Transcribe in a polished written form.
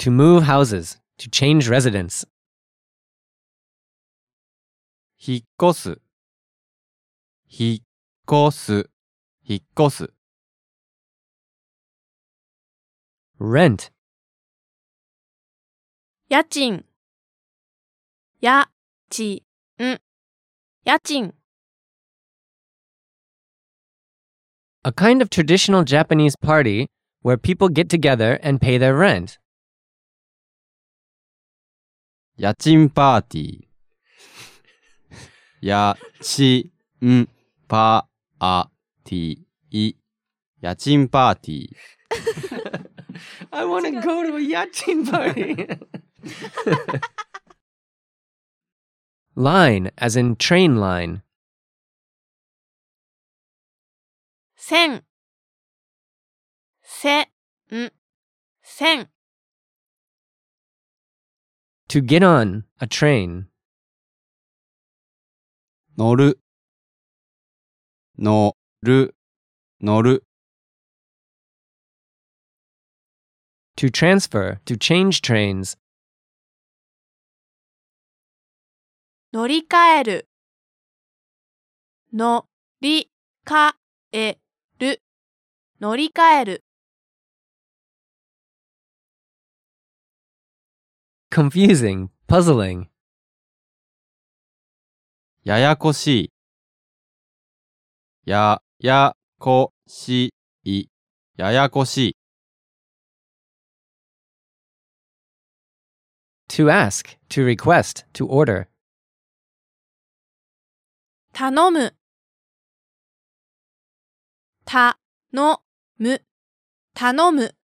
To move houses, to change residence. 引っ越す、引っ越す、引っ越す。 Rent, 家賃家賃家賃 a kind of traditional Japanese party where people get together and pay their rent. 家賃パーティー。家賃パーティー。家賃パーティー。 I want to go to a yachin party. Line, as in train line. 線線 To get on, a train. 乗る、乗る、乗る。 To transfer, to change trains. 乗り換える乗り換える乗り換える Confusing, puzzling. ややこしい。ややこしい。ややこしい。 To ask, to request, to order. 頼むたのむ頼む